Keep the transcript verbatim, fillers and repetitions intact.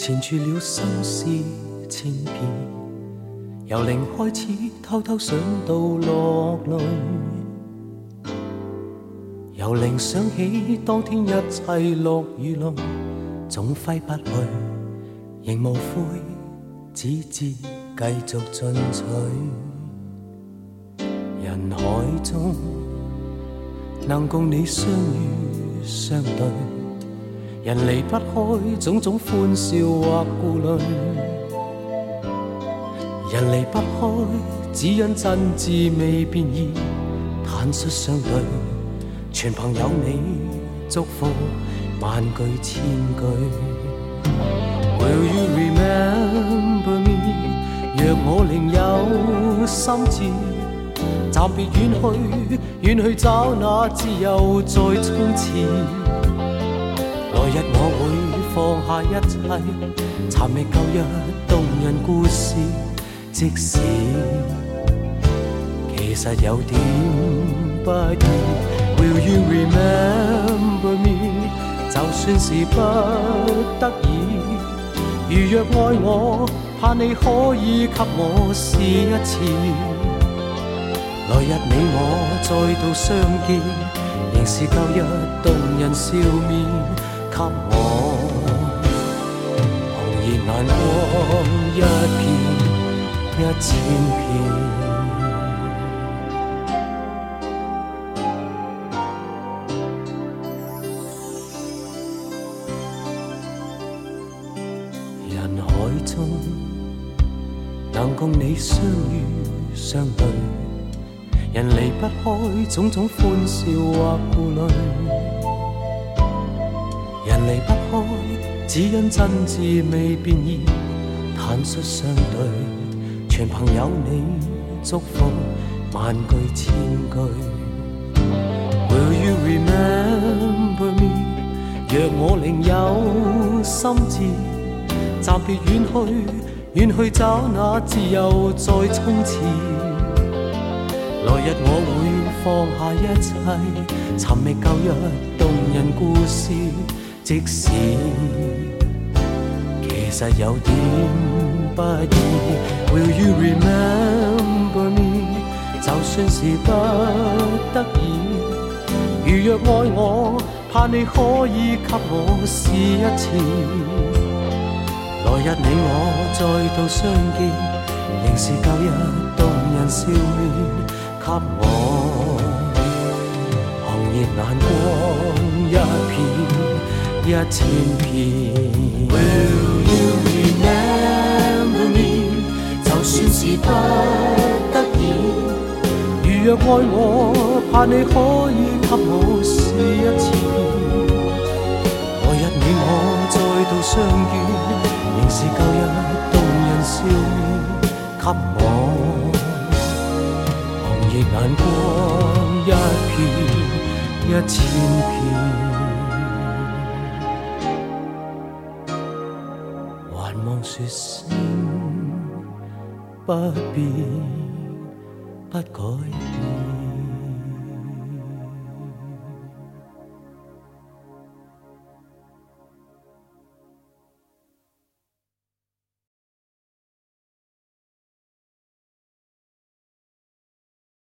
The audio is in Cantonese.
纏住了心事千遍，由零开始偷偷想到落泪，由零想起當天一切落與淚，總揮不去，仍無悔，只知繼續進取。人海中能共你相遇相對，人離不開種種歡笑或顧慮，人離不開只因真摯未變異，坦率相對，全憑有你祝福萬句千句。Will you remember me？ 若我另有心志，暫別遠去，遠去找那自由再衝刺。來日我會放下一切，尋覓舊日動人故事，即使其實有點不易。Will you remember me？ 就算是不得已，如若愛我，盼你可以給我試一次。來日你我再度相見，仍是舊日動人笑面，給我紅熱眼光一片一千片。人海中能共你相遇相對，人離不開種種歡笑或顧慮，人離不開只因真摯未變異，坦率相對，全憑有你祝福萬句千句。Will you remember me？ 若我另有心志，暫別遠去，遠去找那自由再衝刺。來日我會放下一切，尋覓舊日動人故事，即使其實有點不易。Will you remember me？ 就算是不得已，如若愛我，盼你可以給我試一次。來日你我再度相見，仍是舊日動人笑面，給我紅熱眼光一片一千片。Will you remember me？ 就算是不得已，如若愛我，盼你可以給我試一次。來日你我再度相見，仍是舊日動人笑面，給我紅熱眼光一片一千片。還望說聲不變不改變。